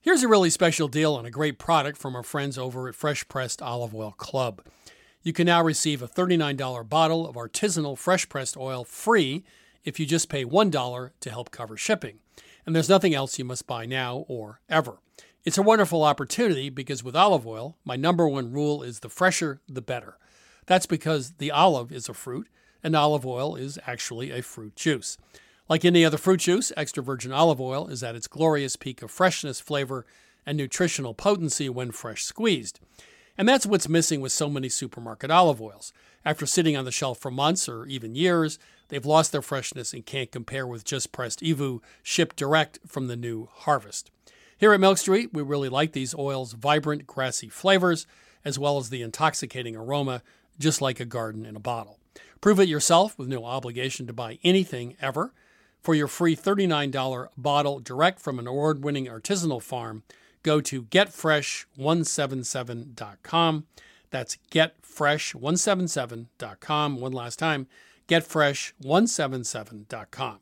Here's a really special deal on a great product from our friends over at Fresh Pressed Olive Oil Club. You can now receive a $39 bottle of artisanal fresh pressed oil free if you just pay $1 to help cover shipping. And there's nothing else you must buy now or ever. It's a wonderful opportunity because with olive oil, my number one rule is the fresher, the better. That's because the olive is a fruit, and olive oil is actually a fruit juice. Like any other fruit juice, extra virgin olive oil is at its glorious peak of freshness, flavor, and nutritional potency when fresh squeezed. And that's what's missing with so many supermarket olive oils. After sitting on the shelf for months or even years, they've lost their freshness and can't compare with just pressed EVOO shipped direct from the new harvest. Here at Milk Street, we really like these oils' vibrant, grassy flavors, as well as the intoxicating aroma, just like a garden in a bottle. Prove it yourself with no obligation to buy anything ever. For your free $39 bottle direct from an award-winning artisanal farm, go to getfresh177.com. That's getfresh177.com. One last time, getfresh177.com.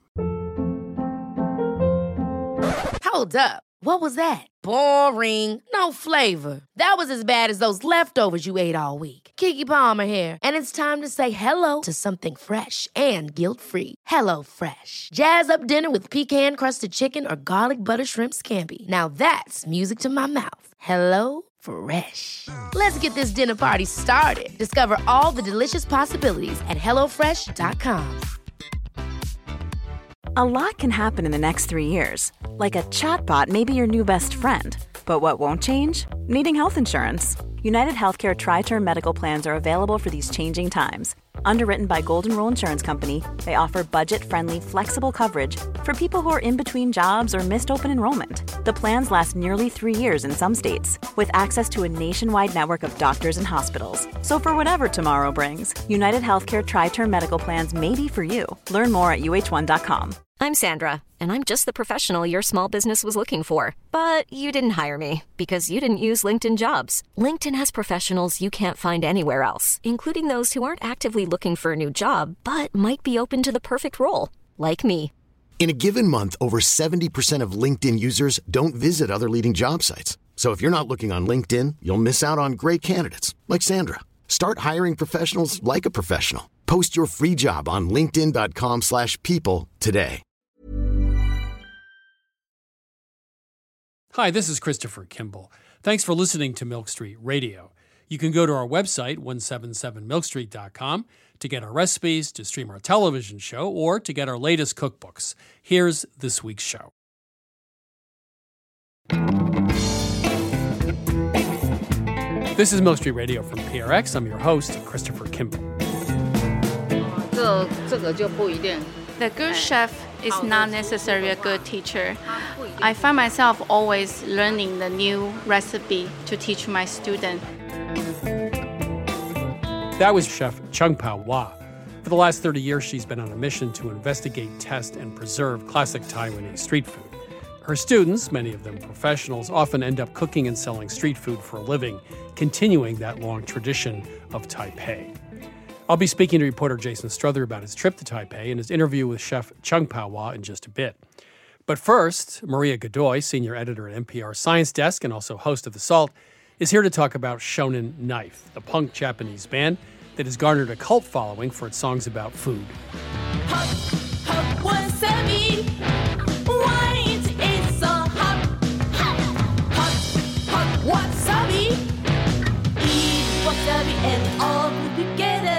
Hold up. What was that? Boring. No flavor. That was as bad as those leftovers you ate all week. Keke Palmer here, and it's time to say hello to something fresh and guilt-free. Hello Fresh. Jazz up dinner with pecan-crusted chicken or garlic butter shrimp scampi. Now that's music to my mouth. Hello Fresh. Let's get this dinner party started. Discover all the delicious possibilities at hellofresh.com. A lot can happen in the next 3 years. Like a chatbot may be your new best friend. But what won't change? Needing health insurance. United Healthcare Tri-Term Medical Plans are available for these changing times. Underwritten by Golden Rule Insurance Company, they offer budget-friendly, flexible coverage for people who are in between jobs or missed open enrollment. The plans last nearly 3 years in some states, with access to a nationwide network of doctors and hospitals. So for whatever tomorrow brings, United Healthcare Tri-Term Medical Plans may be for you. Learn more at uh1.com. I'm Sandra, and I'm just the professional your small business was looking for. But you didn't hire me because you didn't use LinkedIn Jobs. LinkedIn has professionals you can't find anywhere else, including those who aren't actively looking for a new job, but might be open to the perfect role, like me. In a given month, over 70% of LinkedIn users don't visit other leading job sites. So if you're not looking on LinkedIn, you'll miss out on great candidates, like Sandra. Start hiring professionals like a professional. Post your free job on linkedin.com/people today. Hi, this is Christopher Kimball. Thanks for listening to Milk Street Radio. You can go to our website, 177milkstreet.com, to get our recipes, to stream our television show, or to get our latest cookbooks. Here's this week's show. This is Milk Street Radio from PRX. I'm your host, Christopher Kimball. The good chef is not necessarily a good teacher. I find myself always learning the new recipe to teach my student. That was Chef Chung-Pao Hwa. For the last 30 years, she's been on a mission to investigate, test, and preserve classic Taiwanese street food. Her students, many of them professionals, often end up cooking and selling street food for a living, continuing that long tradition of Taipei. I'll be speaking to reporter Jason Strother about his trip to Taipei and his interview with Chef Chung-Pao Hwa in just a bit. But first, Maria Godoy, senior editor at NPR Science Desk and also host of The Salt, is here to talk about Shonen Knife, the punk Japanese band that has garnered a cult following for its songs about food. Hot, hot wasabi. Why it is so hot? Hot, hot, hot wasabi. Eat wasabi and all together.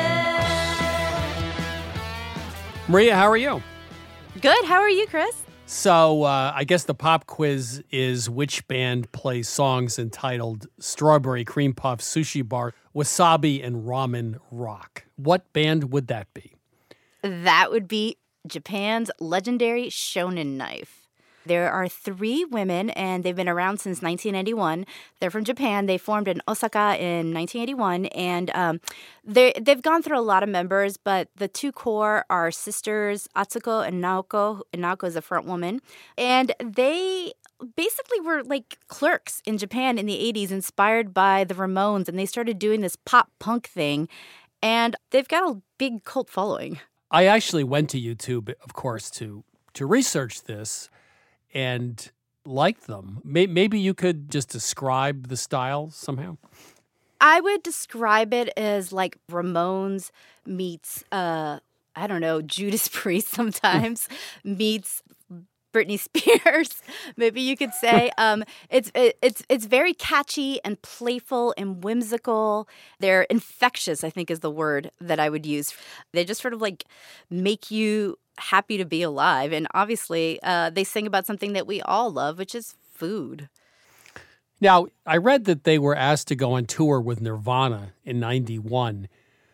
Maria, how are you? Good. How are you, Chris? So I guess the pop quiz is which band plays songs entitled Strawberry Cream Puff, Sushi Bar, Wasabi, and Ramen Rock. What band would that be? That would be Japan's legendary Shonen Knife. There are 3 women, and they've been around since 1991. They're from Japan. They formed in Osaka in 1981, and they've gone through a lot of members, but the 2 core are sisters, Atsuko and Naoko. And Naoko is the front woman. And they basically were like clerks in Japan in the 80s, inspired by the Ramones, and they started doing this pop-punk thing, and they've got a big cult following. I actually went to YouTube, of course, to research this. And like them. Maybe you could just describe the style somehow. I would describe it as like Ramones meets, I don't know, Judas Priest sometimes meets Britney Spears, maybe you could say. It's very catchy and playful and whimsical. They're infectious, I think is the word that I would use. They just sort of like make you happy to be alive. And obviously, they sing about something that we all love, which is food. Now, I read that they were asked to go on tour with Nirvana in 91,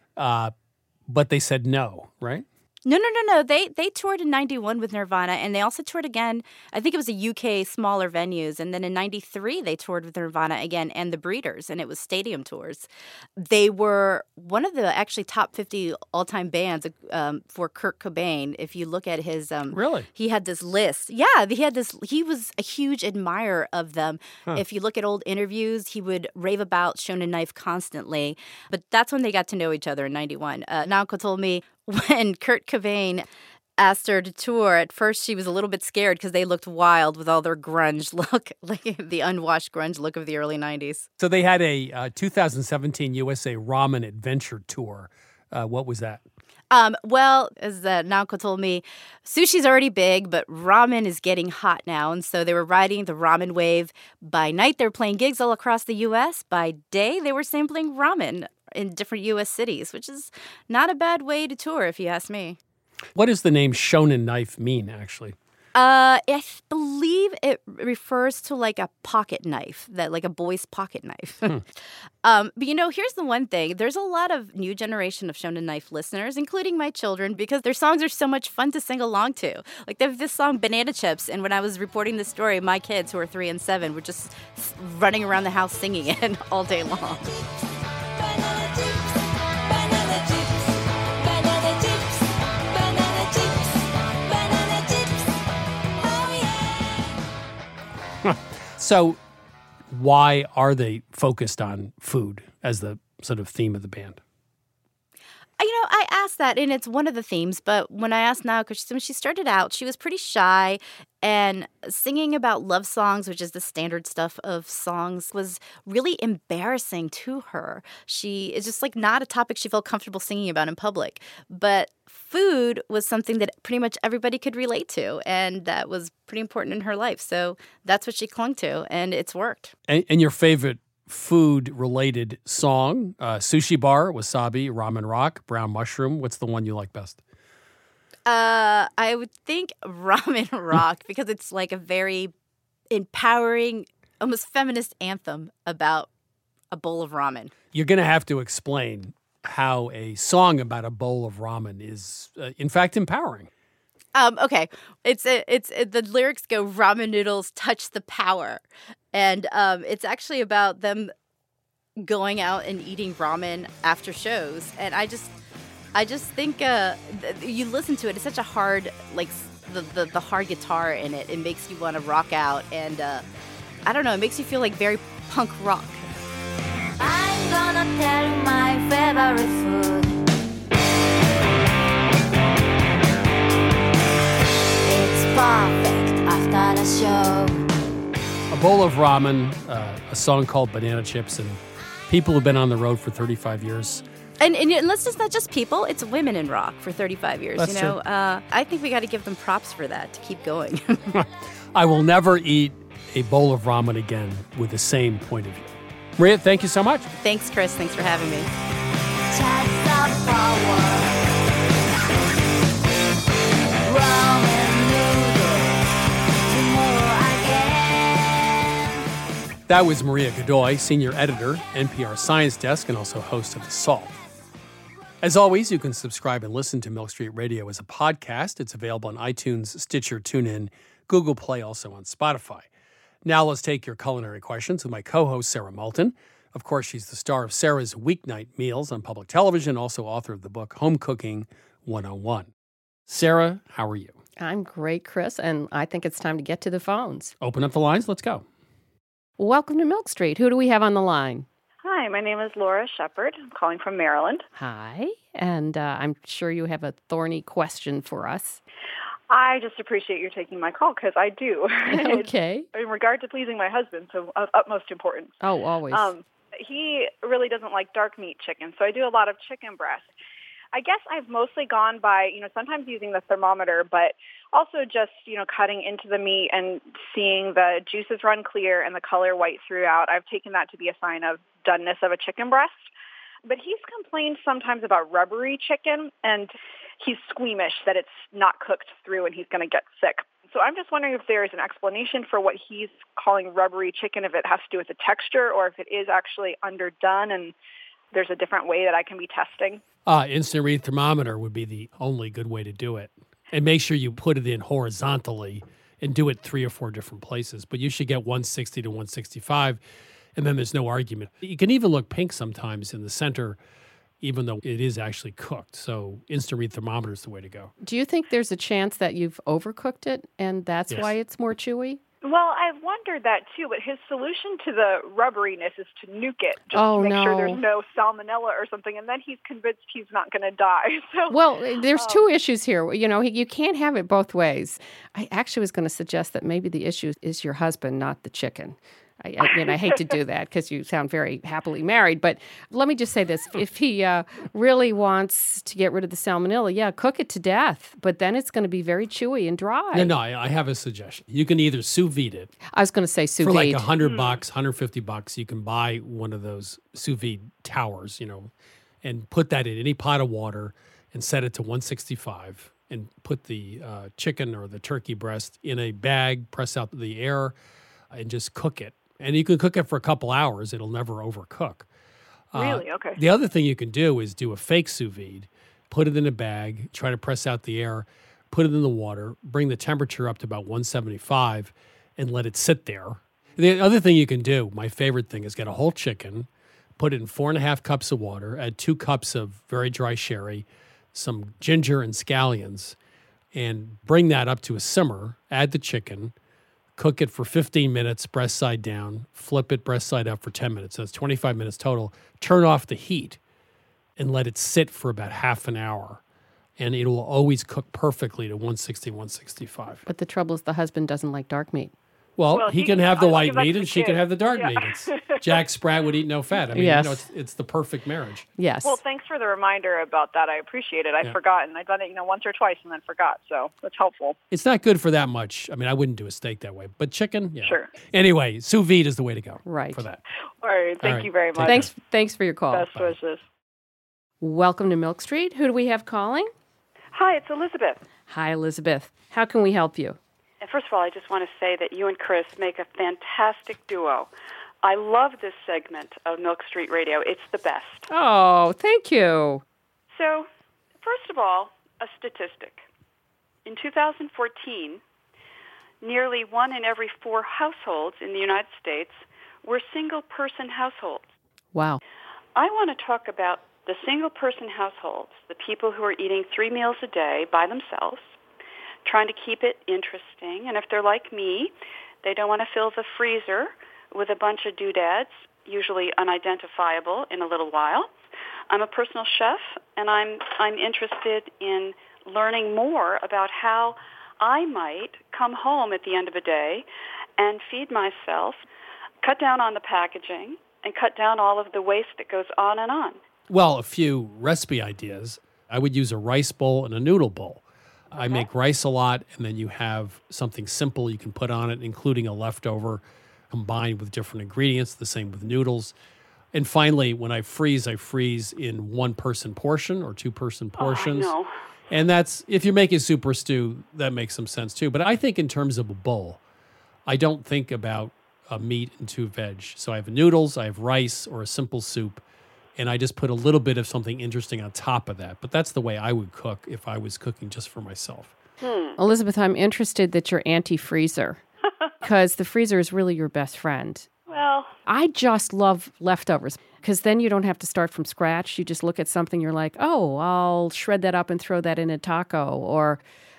but they said no, right? No. They toured in 91 with Nirvana, and they also toured again. I think it was a UK smaller venues. And then in 93, they toured with Nirvana again and the Breeders, and it was stadium tours. They were one of the actually top 50 all-time bands for Kurt Cobain. If you look at his... Really? He had this list. Yeah, he was a huge admirer of them. Huh. If you look at old interviews, he would rave about Shonen Knife constantly. But that's when they got to know each other in 91. Naoko told me, when Kurt Cobain asked her to tour, at first she was a little bit scared because they looked wild with all their grunge look, like the unwashed grunge look of the early 90s. So they had a 2017 USA Ramen Adventure Tour. What was that? Well, as Naoko told me, sushi's already big, but ramen is getting hot now. And so they were riding the ramen wave. By night, they were playing gigs all across the U.S. By day, they were sampling ramen in different U.S. cities, which is not a bad way to tour, if you ask me. What does the name Shonen Knife mean, actually? I believe it refers to like a pocket knife, like a boy's pocket knife. But here's the one thing. There's a lot of new generation of Shonen Knife listeners, including my children, because their songs are so much fun to sing along to. Like they have this song, Banana Chips, and when I was reporting this story, my kids, who are 3 and 7, were just running around the house singing it all day long. So why are they focused on food as the sort of theme of the band? I asked that, and it's one of the themes, but when I asked Naoko, when she started out, she was pretty shy, and singing about love songs, which is the standard stuff of songs, was really embarrassing to her. It's just like not a topic she felt comfortable singing about in public. But food was something that pretty much everybody could relate to, and that was pretty important in her life. So that's what she clung to, and it's worked. And your favorite food-related song, Sushi Bar, Wasabi, Ramen Rock, Brown Mushroom. What's the one you like best? I would think Ramen Rock because it's like a very empowering, almost feminist anthem about a bowl of ramen. You're going to have to explain how a song about a bowl of ramen is, in fact, empowering. Okay, the lyrics go, ramen noodles touch the power. And it's actually about them going out and eating ramen after shows. And I just think you listen to it. It's such a hard, like the hard guitar in it. It makes you want to rock out. And I don't know, it makes you feel like very punk rock. I'm gonna tell you my favorite food. It's perfect after the show. A bowl of ramen, a song called Banana Chips, and people who've been on the road for 35 years. And it's not just people, it's women in rock for 35 years. That's true. I think we got to give them props for that to keep going. I will never eat a bowl of ramen again with the same point of view. Maria, thank you so much. Thanks, Chris. Thanks for having me. That was Maria Godoy, senior editor, NPR Science Desk, and also host of The Salt. As always, you can subscribe and listen to Milk Street Radio as a podcast. It's available on iTunes, Stitcher, TuneIn, Google Play, also on Spotify. Now let's take your culinary questions with my co-host, Sarah Moulton. Of course, she's the star of Sarah's Weeknight Meals on public television, also author of the book Home Cooking 101. Sarah, how are you? I'm great, Chris, and I think it's time to get to the phones. Open up the lines. Let's go. Welcome to Milk Street. Who do we have on the line? Hi, my name is Laura Shepard. I'm calling from Maryland. Hi, and I'm sure you have a thorny question for us. I just appreciate you taking my call because I do. Okay. In regard to pleasing my husband, so of utmost importance. Oh, always. He really doesn't like dark meat chicken, so I do a lot of chicken breast. I guess I've mostly gone by, sometimes using the thermometer, but also just, cutting into the meat and seeing the juices run clear and the color white throughout. I've taken that to be a sign of doneness of a chicken breast. But he's complained sometimes about rubbery chicken, and he's squeamish that it's not cooked through and he's going to get sick. So I'm just wondering if there's an explanation for what he's calling rubbery chicken, if it has to do with the texture or if it is actually underdone and there's a different way that I can be testing. Instant read thermometer would be the only good way to do it. And make sure you put it in horizontally and do it 3 or 4 different places. But you should get 160 to 165, and then there's no argument. You can even look pink sometimes in the center, even though it is actually cooked. So instant read thermometer is the way to go. Do you think there's a chance that you've overcooked it and that's Yes. why it's more chewy? Well, I've wondered that too, but his solution to the rubberiness is to nuke it, just to make sure there's no salmonella or something, and then he's convinced he's not going to die. So, well, there's 2 issues here. You can't have it both ways. I actually was going to suggest that maybe the issue is your husband, not the chicken. I hate to do that because you sound very happily married, but let me just say this. If he really wants to get rid of the salmonella, cook it to death, but then it's going to be very chewy and dry. No, I have a suggestion. You can either sous vide it. I was going to say sous vide. For like $100, $150, you can buy one of those sous vide towers, and put that in any pot of water and set it to 165 and put the chicken or the turkey breast in a bag, press out the air, and just cook it. And you can cook it for a couple hours. It'll never overcook. Really? Okay. The other thing you can do is do a fake sous vide, put it in a bag, try to press out the air, put it in the water, bring the temperature up to about 175, and let it sit there. The other thing you can do, my favorite thing, is get a whole chicken, put it in 4.5 cups of water, add 2 cups of very dry sherry, some ginger and scallions, and bring that up to a simmer, add the chicken, cook it for 15 minutes, breast side down, flip it breast side up for 10 minutes. So that's 25 minutes total. Turn off the heat and let it sit for about half an hour. And it will always cook perfectly to 160, 165. But the trouble is the husband doesn't like dark meat. Well, he can have the white meat and she kid. can have the dark meat. Jack Sprat would eat no fat. I mean, Yes. it's the perfect marriage. Yes. Well, thanks for the reminder about that. I appreciate it. I'd forgotten. I've done it, once or twice and then forgot. So that's helpful. It's not good for that much. I mean, I wouldn't do a steak that way. But chicken, yeah. Sure. Anyway, sous vide is the way to go. Right. For that. All right. Thank you very much. Thanks for your call. Best wishes. Welcome to Milk Street. Who do we have calling? Hi, it's Elizabeth. Hi, Elizabeth. How can we help you? And first of all, I just want to say that you and Chris make a fantastic duo. I love this segment of Milk Street Radio. It's the best. Oh, thank you. So, first of all, a statistic. In 2014, nearly 1 in every 4 households in the United States were single-person households. Wow. I want to talk about the single-person households, the people who are eating 3 meals a day by themselves, trying to keep it interesting. And if they're like me, they don't want to fill the freezer with a bunch of doodads, usually unidentifiable, in a little while. I'm a personal chef, and I'm interested in learning more about how I might come home at the end of a day and feed myself, cut down on the packaging, and cut down all of the waste that goes on and on. Well, a few recipe ideas. I would use a rice bowl and a noodle bowl. I make rice a lot, and then you have something simple you can put on it, including a leftover combined with different ingredients, the same with noodles. And finally, when I freeze in 1-person portion or 2-person portions. Oh, I know. And that's, if you're making super stew, that makes some sense too. But I think in terms of a bowl, I don't think about a meat and 2 veg. So I have noodles, I have rice or a simple soup, and I just put a little bit of something interesting on top of that. But that's the way I would cook if I was cooking just for myself. Elizabeth, I'm interested that you're anti-freezer because the freezer is really your best friend. Well, I just love leftovers because then you don't have to start from scratch. You just look at something, you're like, oh, I'll shred that up and throw that in a taco or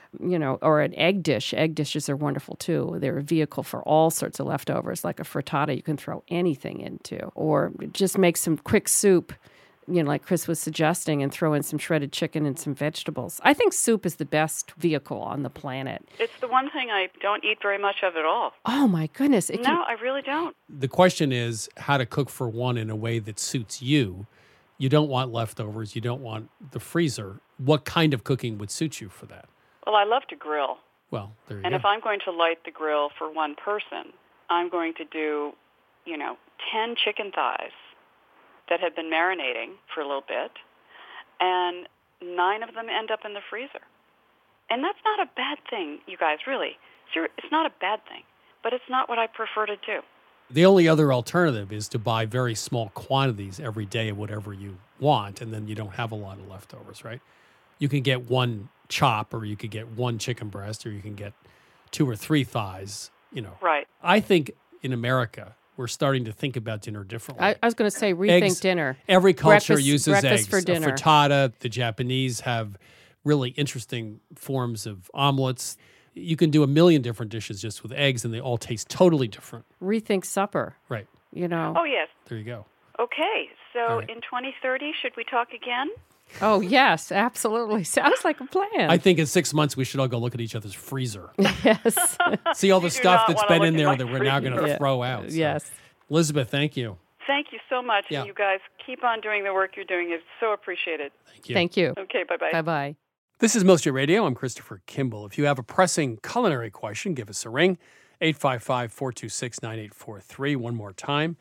an egg dish. Egg dishes are wonderful too. They're a vehicle for all sorts of leftovers, like a frittata you can throw anything into, or just make some quick soup. like Chris was suggesting, and throw in some shredded chicken and some vegetables. I think soup is the best vehicle on the planet. It's the one thing I don't eat very much of at all. Oh, my goodness. No, I really don't. The question is how to cook for one in a way that suits you. You don't want leftovers. You don't want the freezer. What kind of cooking would suit you for that? Well, I love to grill. Well, there you And go. if I'm going to light the grill for one person, I'm going to do, 10 chicken thighs that have been marinating for a little bit, and 9 of them end up in the freezer. And that's not a bad thing, you guys, really. It's not a bad thing, but it's not what I prefer to do. The only other alternative is to buy very small quantities every day of whatever you want, and then you don't have a lot of leftovers, right? You can get one chop, or you could get one chicken breast, or you can get 2 or 3 thighs, Right. I think in America, we're starting to think about dinner differently. I was going to say rethink Eggs, dinner. Every culture Breakfast- uses breakfast eggs. for dinner. A frittata, the Japanese have really interesting forms of omelets. You can do a million different dishes just with eggs, and they all taste totally different. Rethink supper. Right. Oh, yes. There you go. Okay, so All right. in 2030, should we talk again? Oh, yes, absolutely. Sounds like a plan. I think in 6 months, we should all go look at each other's freezer. Yes. See all the You do stuff not that's wanna been look in at there my that we're now going to freezer. throw out. So. Yes. Elizabeth, thank you. Thank you so much. Yeah. And you guys keep on doing the work you're doing. It's so appreciated. Thank you. Thank you. Okay, bye-bye. Bye-bye. This is Milk Street Radio. I'm Christopher Kimball. If you have a pressing culinary question, give us a ring. 855-426-9843. One more time.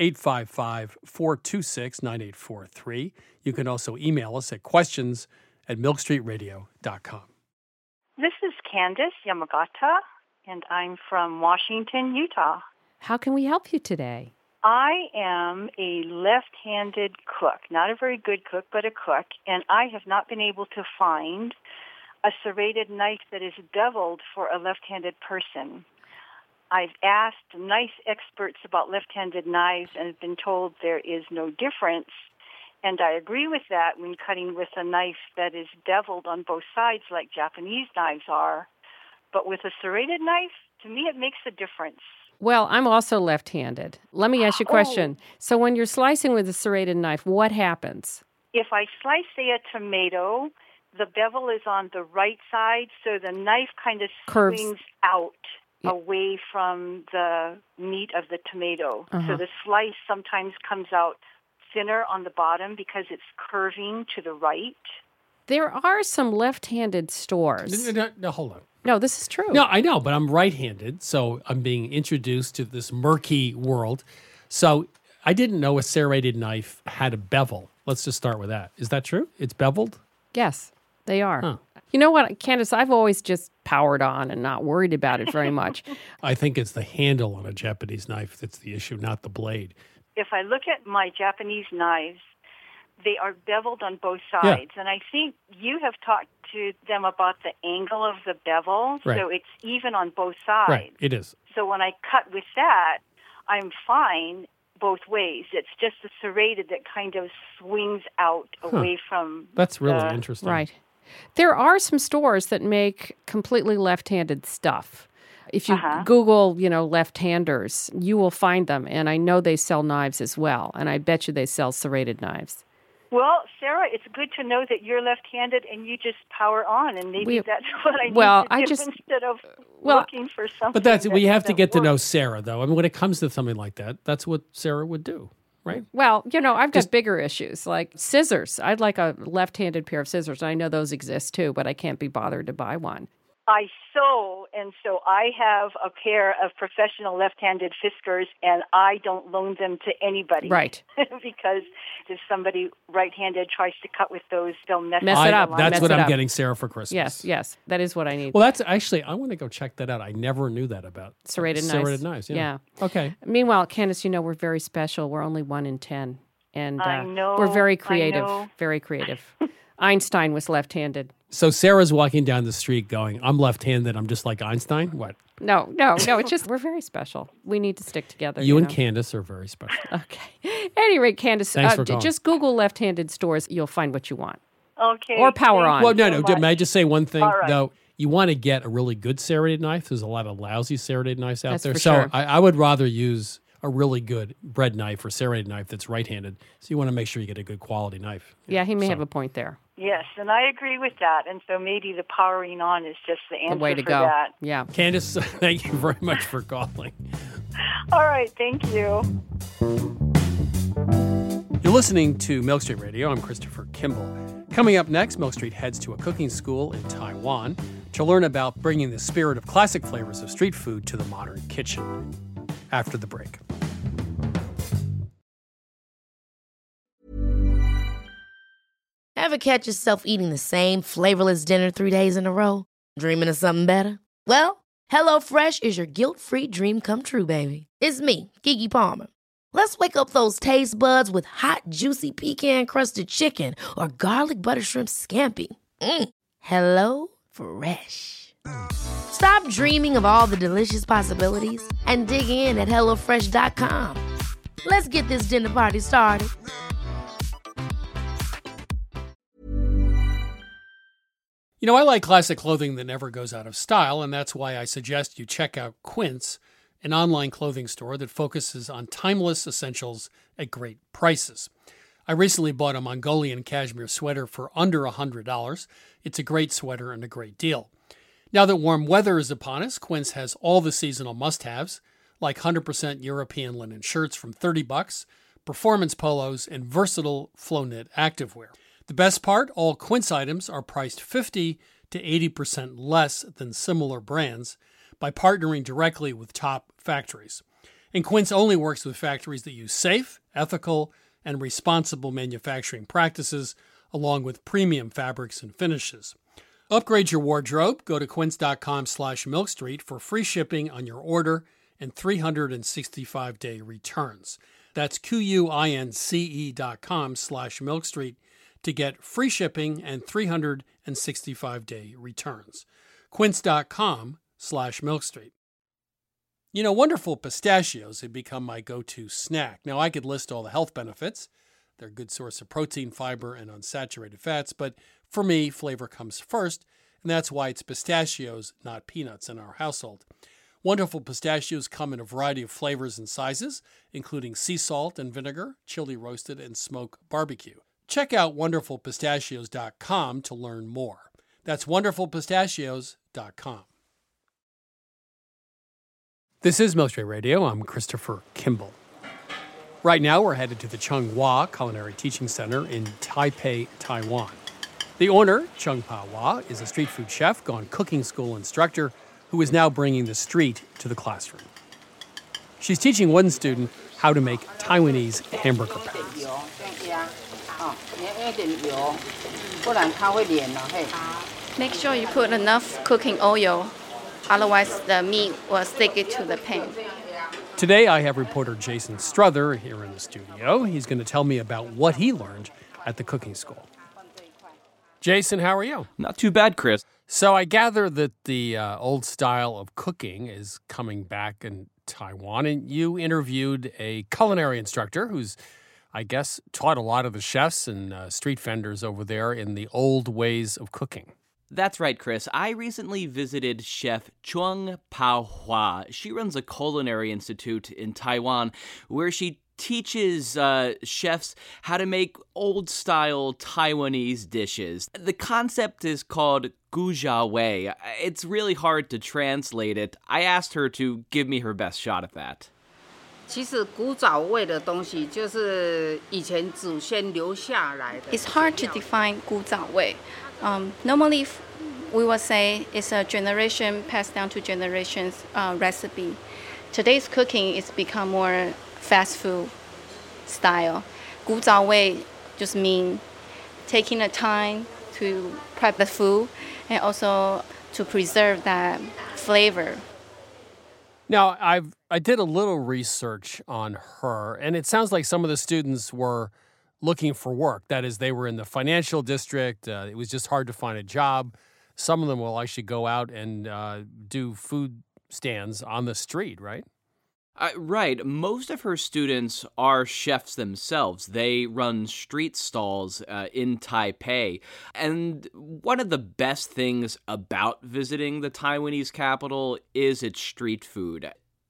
855-426-9843. You can also email us at questions@milkstreetradio.com. This is Candace Yamagata, and I'm from Washington, Utah. How can we help you today? I am a left-handed cook, not a very good cook, but a cook, and I have not been able to find a serrated knife that is beveled for a left-handed person. I've asked nice experts about left-handed knives and have been told there is no difference, and I agree with that when cutting with a knife that is beveled on both sides like Japanese knives are. But with a serrated knife, to me it makes a difference. Well, I'm also left-handed. Let me ask you a question. So when you're slicing with a serrated knife, what happens? If I slice, say, a tomato, the bevel is on the right side, so the knife kind of Curves. swings out away from the meat of the tomato. So the slice sometimes comes out thinner on the bottom because it's curving to the right. There are some left-handed stores. No, hold on. No, this is true. No, I know, but I'm right-handed, so I'm being introduced to this murky world. So I didn't know a serrated knife had a bevel. Let's just start with that. Is that true? It's beveled? Yes, they are. Huh. You know what, Candace, I've always just powered on and not worried about it very much. I think it's the handle on a Japanese knife that's the issue, not the blade. If I look at my Japanese knives, they are beveled on both sides. And I think you have talked to them about the angle of the bevel, Right. so it's even on both sides. Right, it is. So when I cut with that, I'm fine both ways. It's just the serrated that kind of swings out away from That's really the- interesting. Right. There are some stores that make completely left-handed stuff. If you Google, left-handers, you will find them. And I know they sell knives as well. And I bet you they sell serrated knives. Well, Sarah, it's good to know that you're left-handed and you just power on, and maybe that's what I need to do instead of looking for something. But that's we have to that get to know works. Sarah, though. I mean, when it comes to something like that, that's what Sarah would do, right? Well, I've got bigger issues, like scissors. I'd like a left-handed pair of scissors. I know those exist too, but I can't be bothered to buy one. I sew, and so I have a pair of professional left-handed Fiskars, and I don't loan them to anybody. Right. Because if somebody right-handed tries to cut with those, they'll mess it up. That's Mess what it I'm up. getting Sarah for Christmas. Yes, that is what I need. Well, that's actually, I want to go check that out. I never knew that about Serrated knives. Yeah. Okay. Meanwhile, Candace, we're very special. We're only 1 in 10. And I know, we're very I creative. know. Very creative. Einstein was left-handed. So Sarah's walking down the street going, I'm left-handed. I'm just like Einstein. What? No. It's just we're very special. We need to stick together. You and know? Candace are very special. Okay. Any rate, Candace, Thanks for calling. just Google left-handed stores. You'll find what you want. Okay. Or power on. Well, no. May I just say one thing, All right. though? You want to get a really good serrated knife. There's a lot of lousy serrated knives out That's there. for So sure. I would rather use a really good bread knife or serrated knife that's right-handed. So you want to make sure you get a good quality knife. Yeah, he may have a point there. Yes, and I agree with that. And so maybe the powering on is just the answer The way to for go. that. Yeah. Candace, thank you very much for calling. All right, thank you. You're listening to Milk Street Radio. I'm Christopher Kimball. Coming up next, Milk Street heads to a cooking school in Taiwan to learn about bringing the spirit of classic flavors of street food to the modern kitchen. After the break. Ever catch yourself eating the same flavorless dinner 3 days in a row? Dreaming of something better? Well, HelloFresh is your guilt-free dream come true, baby. It's me, Keke Palmer. Let's wake up those taste buds with hot, juicy pecan-crusted chicken or garlic butter shrimp scampi. Hello Fresh. Stop dreaming of all the delicious possibilities and dig in at HelloFresh.com. Let's get this dinner party started. You know, I like classic clothing that never goes out of style, and that's why I suggest you check out Quince, an online clothing store that focuses on timeless essentials at great prices. I recently bought a Mongolian cashmere sweater for under $100. It's a great sweater and a great deal. Now that warm weather is upon us, Quince has all the seasonal must-haves, like 100% European linen shirts from $30, performance polos, and versatile flow knit activewear. The best part, all Quince items are priced 50 to 80% less than similar brands by partnering directly with top factories. And Quince only works with factories that use safe, ethical, and responsible manufacturing practices, along with premium fabrics and finishes. Upgrade your wardrobe. Go to quince.com/milkstreet for free shipping on your order and 365-day returns. That's QUINCE.com/milkstreet to get free shipping and 365-day returns. Quince.com/milkstreet. You know, Wonderful Pistachios have become my go-to snack. Now, I could list all the health benefits. They're a good source of protein, fiber, and unsaturated fats, but for me, flavor comes first, and that's why it's pistachios, not peanuts, in our household. Wonderful Pistachios come in a variety of flavors and sizes, including sea salt and vinegar, chili roasted, and smoke barbecue. Check out wonderfulpistachios.com to learn more. That's wonderfulpistachios.com. This is Milk Street Radio. I'm Christopher Kimball. Right now, we're headed to the Chung Hua Culinary Teaching Center in Taipei, Taiwan. The owner, Chung Pa Hua, is a street food chef, gone cooking school instructor, who is now bringing the street to the classroom. She's teaching one student how to make Taiwanese hamburger patties. Make sure you put enough cooking oil, otherwise the meat will stick it to the pan. Today, I have reporter Jason Struther here in the studio. He's going to tell me about what he learned at the cooking school. Jason, how are you? Not too bad, Chris. So I gather that the old style of cooking is coming back in Taiwan, and you interviewed a culinary instructor who's, I guess, taught a lot of the chefs and street vendors over there in the old ways of cooking. That's right, Chris. I recently visited Chef Chung Pa Hua. She runs a culinary institute in Taiwan where she teaches chefs how to make old-style Taiwanese dishes. The concept is called Guzhou Wei. It's really hard to translate it. I asked her to give me her best shot at that. 其实古早味的东西就是以前祖先留下来的。 It's hard to define 古早味. Normally, we would say it's a generation passed down to generations recipe. Today's cooking is become more fast food style. 古早味 just mean taking the time to prep the food and also to preserve that flavor. Now, I did a little research on her, and it sounds like some of the students were looking for work. That is, they were in the financial district. It was just hard to find a job. Some of them will actually go out and do food stands on the street, right? Right. Most of her students are chefs themselves. They run street stalls in Taipei. And one of the best things about visiting the Taiwanese capital is its street food.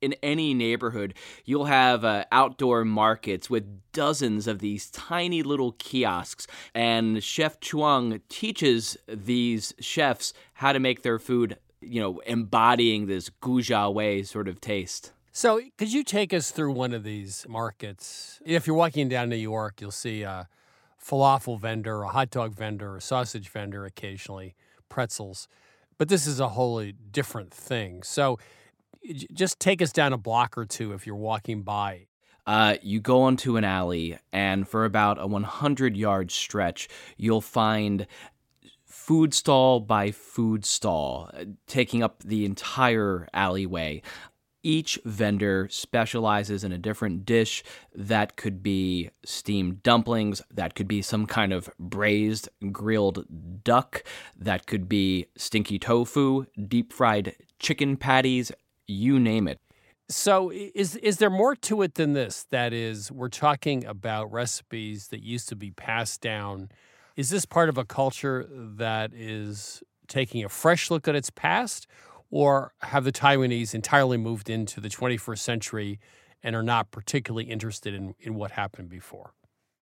in any neighborhood, you'll have outdoor markets with dozens of these tiny little kiosks. And Chef Chuang teaches these chefs how to make their food, embodying this guzhou wei sort of taste. So could you take us through one of these markets? If you're walking down New York, you'll see a falafel vendor, a hot dog vendor, a sausage vendor occasionally, pretzels. But this is a wholly different thing. So just take us down a block or two if you're walking by. You go onto an alley, and for about a 100-yard stretch, you'll find food stall by food stall, taking up the entire alleyway. Each vendor specializes in a different dish. That could be steamed dumplings. That could be some kind of braised grilled duck. That could be stinky tofu, deep-fried chicken patties, you name it. So is there more to it than this? That is, we're talking about recipes that used to be passed down. Is this part of a culture that is taking a fresh look at its past? Or have the Taiwanese entirely moved into the 21st century and are not particularly interested in what happened before?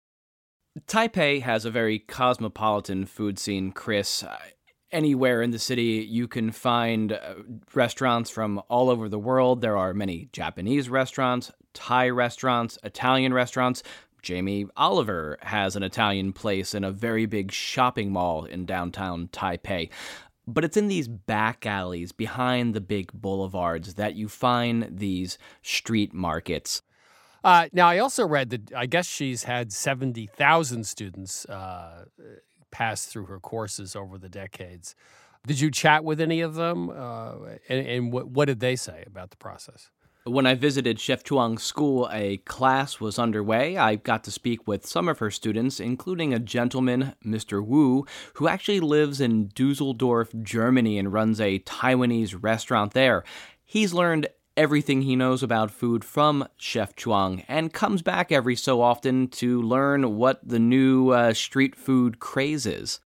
Taipei has a very cosmopolitan food scene, Chris. Anywhere in the city, you can find restaurants from all over the world. There are many Japanese restaurants, Thai restaurants, Italian restaurants. Jamie Oliver has an Italian place in a very big shopping mall in downtown Taipei. But it's in these back alleys behind the big boulevards that you find these street markets. Now, I also read that I guess she's had 70,000 students pass through her courses over the decades. Did you chat with any of them? And what did they say about the process? When I visited Chef Chuang's school, a class was underway. I got to speak with some of her students, including a gentleman, Mr. Wu, who actually lives in Dusseldorf, Germany, and runs a Taiwanese restaurant there. He's learned everything he knows about food from Chef Chuang and comes back every so often to learn what the new street food craze is.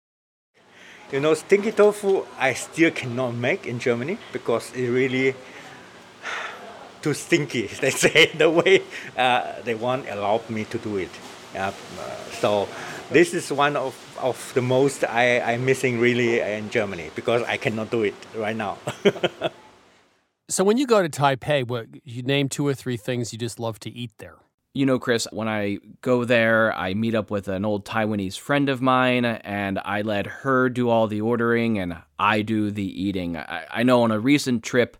Stinky tofu I still cannot make in Germany because it really too stinky, they say, the way they won't allow me to do it. So this is one of the most I'm missing really in Germany because I cannot do it right now. So when you go to Taipei, you name 2 or 3 things you just love to eat there? Chris, when I go there, I meet up with an old Taiwanese friend of mine, and I let her do all the ordering, and I do the eating. I know on a recent trip,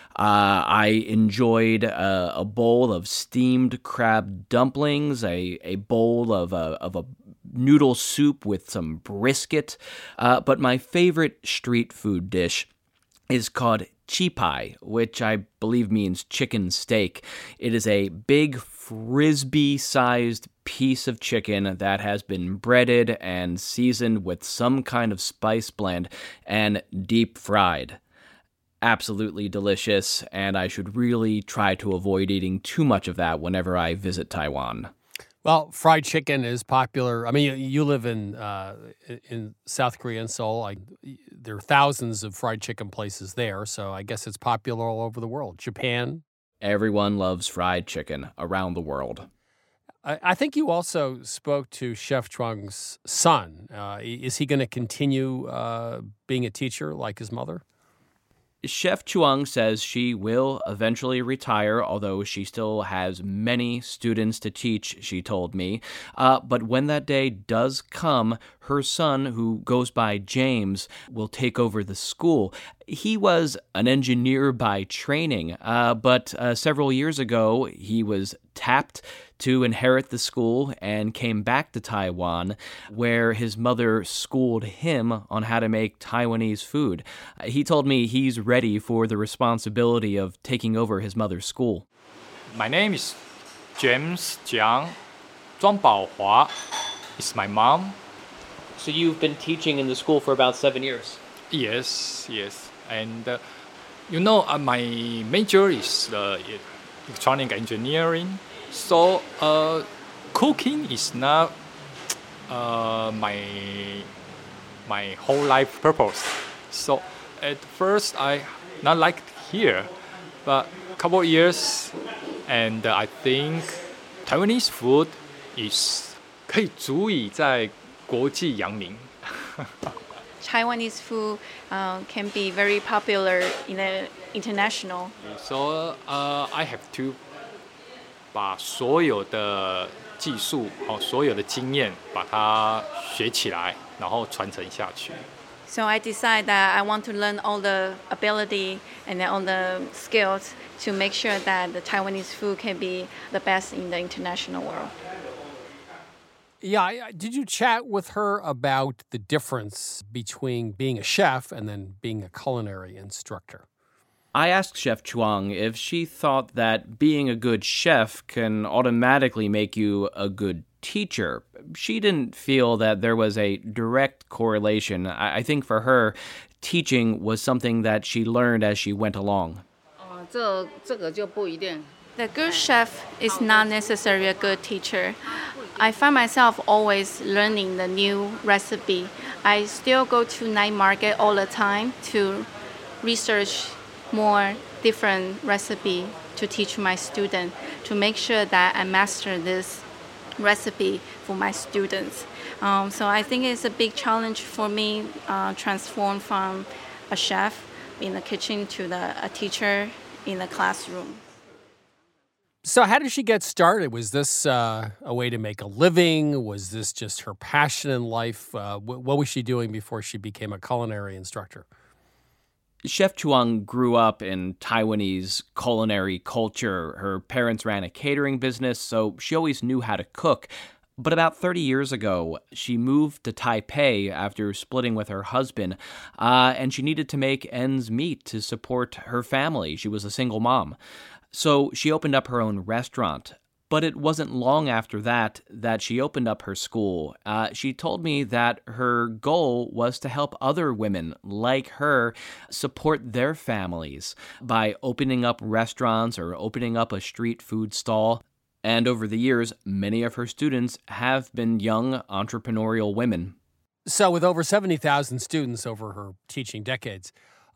I enjoyed a bowl of steamed crab dumplings, a bowl of a noodle soup with some brisket. But my favorite street food dish is called chipai, which I believe means chicken steak. It is a big frisbee-sized piece of chicken that has been breaded and seasoned with some kind of spice blend and deep fried. Absolutely delicious, and I should really try to avoid eating too much of that whenever I visit Taiwan. Well, fried chicken is popular. I mean, you live in South Korea and Seoul. There are thousands of fried chicken places there, so I guess it's popular all over the world. Japan. Everyone loves fried chicken around the world. I think you also spoke to Chef Chuang's son. Is he going to continue being a teacher like his mother? Chef Chuang says she will eventually retire, although she still has many students to teach, she told me. But when that day does come, her son, who goes by James, will take over the school. He was an engineer by training, but several years ago, he was tapped to inherit the school and came back to Taiwan, where his mother schooled him on how to make Taiwanese food. He told me he's ready for the responsibility of taking over his mother's school. My name is James Jiang. Zhuang Baohua is my mom. So you've been teaching in the school for about 7 years? Yes. And my major is electronic engineering. So cooking is not my whole life purpose. So at first I not liked here, but couple of years, and I think Taiwanese food is 可以足以在国际扬名。 Taiwanese food can be very popular in the international. So I have to 把所有的技术所有的经验把它学起来，然后传承下去。 So I decided that I want to learn all the ability and all the skills to make sure that the Taiwanese food can be the best in the international world. Yeah, did you chat with her about the difference between being a chef and then being a culinary instructor? I asked Chef Chuang if she thought that being a good chef can automatically make you a good teacher. She didn't feel that there was a direct correlation. I think for her, teaching was something that she learned as she went along. 这个就不一定。 The good chef is not necessarily a good teacher. I find myself always learning the new recipe. I still go to night market all the time to research more different recipe to teach my student, to make sure that I master this recipe for my students. So I think it's a big challenge for me, transform from a chef in the kitchen to a teacher in the classroom. So how did she get started? Was this a way to make a living? Was this just her passion in life? What was she doing before she became a culinary instructor? Chef Chuang grew up in Taiwanese culinary culture. Her parents ran a catering business, so she always knew how to cook. But about 30 years ago, she moved to Taipei after splitting with her husband, and she needed to make ends meet to support her family. She was a single mom. So she opened up her own restaurant. But it wasn't long after that she opened up her school. She told me that her goal was to help other women like her support their families by opening up restaurants or opening up a street food stall. And over the years, many of her students have been young entrepreneurial women. So with over 70,000 students over her teaching decades,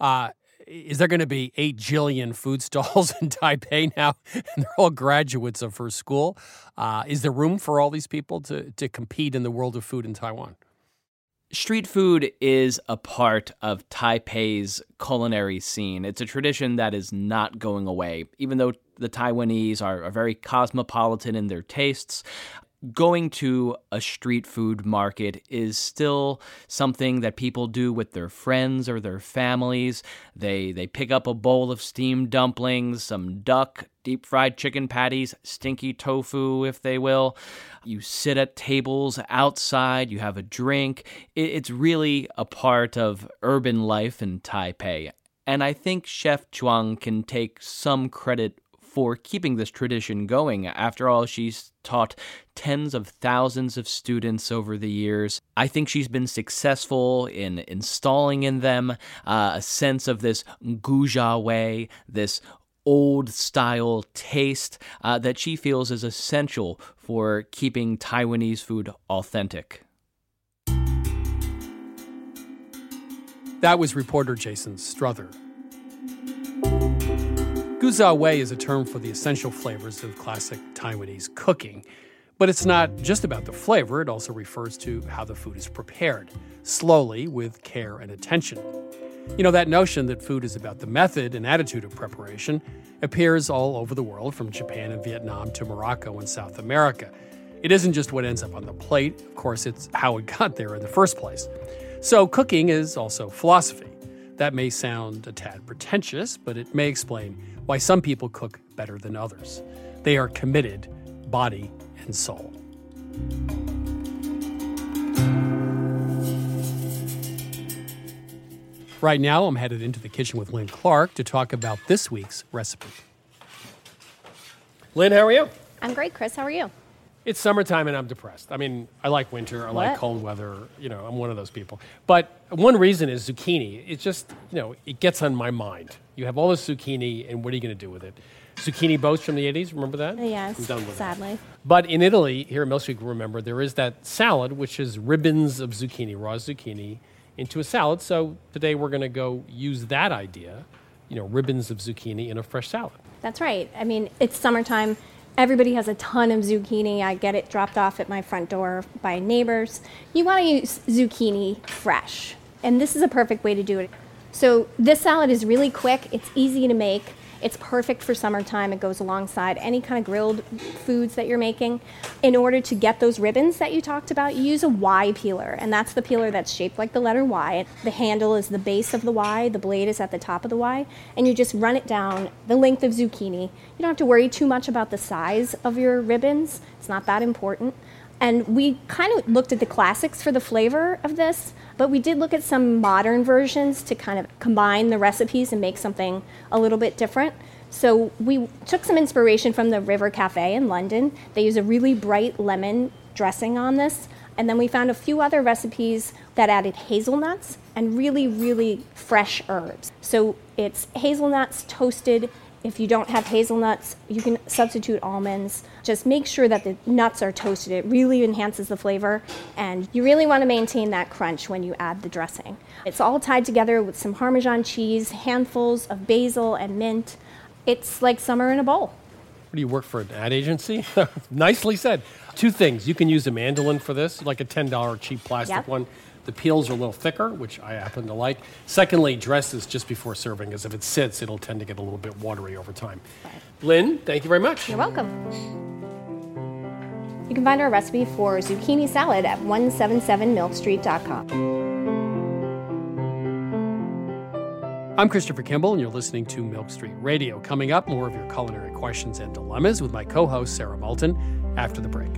is there going to be 8 jillion food stalls in Taipei now? And they're all graduates of her school. Is there room for all these people to compete in the world of food in Taiwan? Street food is a part of Taipei's culinary scene. It's a tradition that is not going away. Even though the Taiwanese are very cosmopolitan in their tastes, going to a street food market is still something that people do with their friends or their families. They pick up a bowl of steamed dumplings, some duck, deep-fried chicken patties, stinky tofu, if they will. You sit at tables outside, you have a drink. It's really a part of urban life in Taipei. And I think Chef Chuang can take some credit for keeping this tradition going. After all, she's taught tens of thousands of students over the years. I think she's been successful in installing in them a sense of this Guzhou way, this old-style taste that she feels is essential for keeping Taiwanese food authentic. That was reporter Jason Struther. Guzhou Wei is a term for the essential flavors of classic Taiwanese cooking. But it's not just about the flavor, it also refers to how the food is prepared, slowly, with care and attention. You know, that notion that food is about the method and attitude of preparation appears all over the world, from Japan and Vietnam to Morocco and South America. It isn't just what ends up on the plate, of course, it's how it got there in the first place. So cooking is also philosophy. That may sound a tad pretentious, but it may explain why some people cook better than others. They are committed, body and soul. Right now, I'm headed into the kitchen with Lynn Clark to talk about this week's recipe. Lynn, how are you? I'm great, Chris. How are you? It's summertime and I'm depressed. I mean, I like winter, I like cold weather, I'm one of those people. But one reason is zucchini. It's just, it gets on my mind. You have all this zucchini, and what are you going to do with it? Zucchini boats from the 80s, remember that? Yes, I'm done with sadly. it. But in Italy, here in Mill Street, remember, there is that salad, which is ribbons of zucchini, raw zucchini, into a salad. So today we're going to go use that idea, ribbons of zucchini in a fresh salad. That's right. I mean, it's summertime. Everybody has a ton of zucchini. I get it dropped off at my front door by neighbors. You want to use zucchini fresh, and this is a perfect way to do it. So this salad is really quick. It's easy to make. It's perfect for summertime. It goes alongside any kind of grilled foods that you're making. In order to get those ribbons that you talked about, you use a Y peeler, and that's the peeler that's shaped like the letter Y. The handle is the base of the Y, the blade is at the top of the Y, and you just run it down the length of zucchini. You don't have to worry too much about the size of your ribbons. It's not that important. And we kind of looked at the classics for the flavor of this, but we did look at some modern versions to kind of combine the recipes and make something a little bit different. So we took some inspiration from the River Cafe in London. They use a really bright lemon dressing on this. And then we found a few other recipes that added hazelnuts and really, really fresh herbs. So it's hazelnuts toasted. If you don't have hazelnuts, you can substitute almonds. Just make sure that the nuts are toasted. It really enhances the flavor, and you really want to maintain that crunch when you add the dressing. It's all tied together with some Parmesan cheese, handfuls of basil and mint. It's like summer in a bowl. What do you work for, an ad agency? Nicely said. Two things. You can use a mandolin for this, like a $10 cheap plastic one. The peels are a little thicker, which I happen to like. Secondly, dress this just before serving, because if it sits, it'll tend to get a little bit watery over time. Right. Lynn, thank you very much. You're welcome. You can find our recipe for zucchini salad at 177milkstreet.com. I'm Christopher Kimball, and you're listening to Milk Street Radio. Coming up, more of your culinary questions and dilemmas with my co-host, Sarah Moulton, after the break.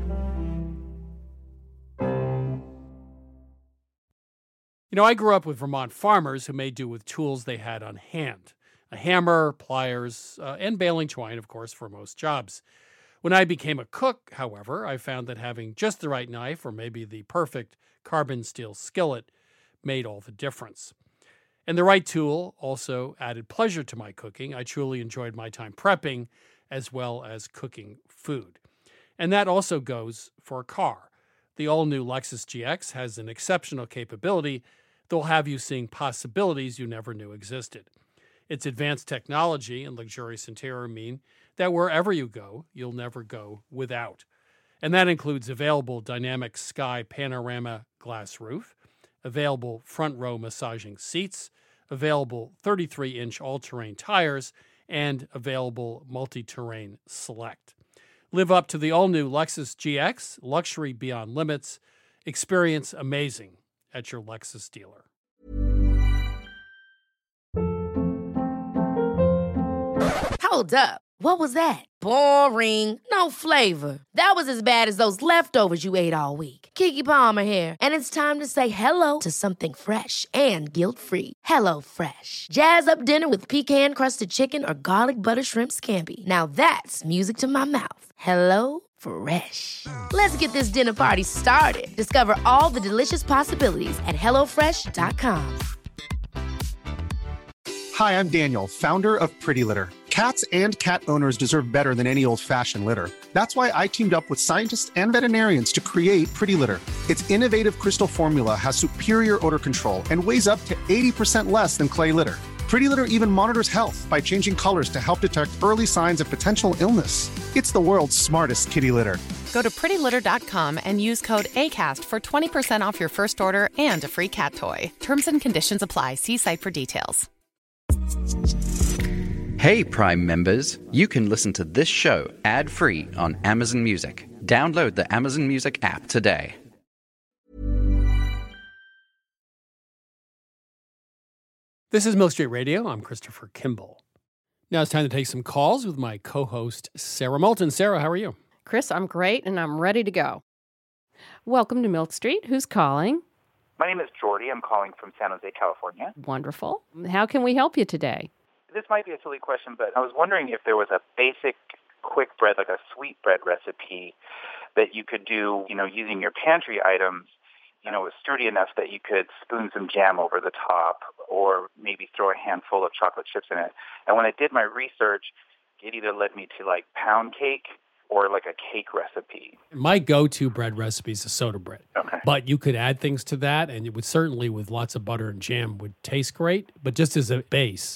You know, I grew up with Vermont farmers who made do with tools they had on hand. A hammer, pliers, and baling twine, of course, for most jobs. When I became a cook, however, I found that having just the right knife, or maybe the perfect carbon steel skillet, made all the difference. And the right tool also added pleasure to my cooking. I truly enjoyed my time prepping as well as cooking food. And that also goes for a car. The all-new Lexus GX has an exceptional capability that will have you seeing possibilities you never knew existed. Its advanced technology and luxurious interior mean that wherever you go, you'll never go without. And that includes available dynamic sky panorama glass roof, available front row massaging seats, available 33-inch all-terrain tires, and available multi-terrain select. Live up to the all-new Lexus GX, luxury beyond limits. Experience amazing at your Lexus dealer. Hold up. What was that? Boring. No flavor. That was as bad as those leftovers you ate all week. Keke Palmer here, and it's time to say hello to something fresh and guilt-free. Hello Fresh. Jazz up dinner with pecan-crusted chicken or garlic butter shrimp scampi. Now that's music to my mouth. Hello Fresh. Let's get this dinner party started. Discover all the delicious possibilities at HelloFresh.com. Hi, I'm Daniel, founder of Pretty Litter. Cats and cat owners deserve better than any old-fashioned litter. That's why I teamed up with scientists and veterinarians to create Pretty Litter. Its innovative crystal formula has superior odor control and weighs up to 80% less than clay litter. Pretty Litter even monitors health by changing colors to help detect early signs of potential illness. It's the world's smartest kitty litter. Go to prettylitter.com and use code ACAST for 20% off your first order and a free cat toy. Terms and conditions apply. See site for details. Hey, Prime members, you can listen to this show ad-free on Amazon Music. Download the Amazon Music app today. This is Milk Street Radio. I'm Christopher Kimball. Now it's time to take some calls with my co-host, Sarah Moulton. Sarah, how are you? Chris, I'm great, and I'm ready to go. Welcome to Milk Street. Who's calling? My name is Jordy. I'm calling from San Jose, California. Wonderful. How can we help you today? This might be a silly question, but I was wondering if there was a basic quick bread, like a sweet bread recipe that you could do, using your pantry items, it's sturdy enough that you could spoon some jam over the top or maybe throw a handful of chocolate chips in it. And when I did my research, it either led me to like pound cake or like a cake recipe. My go-to bread recipe is a soda bread. Okay. But you could add things to that, and it would certainly, with lots of butter and jam, would taste great. But just as a base,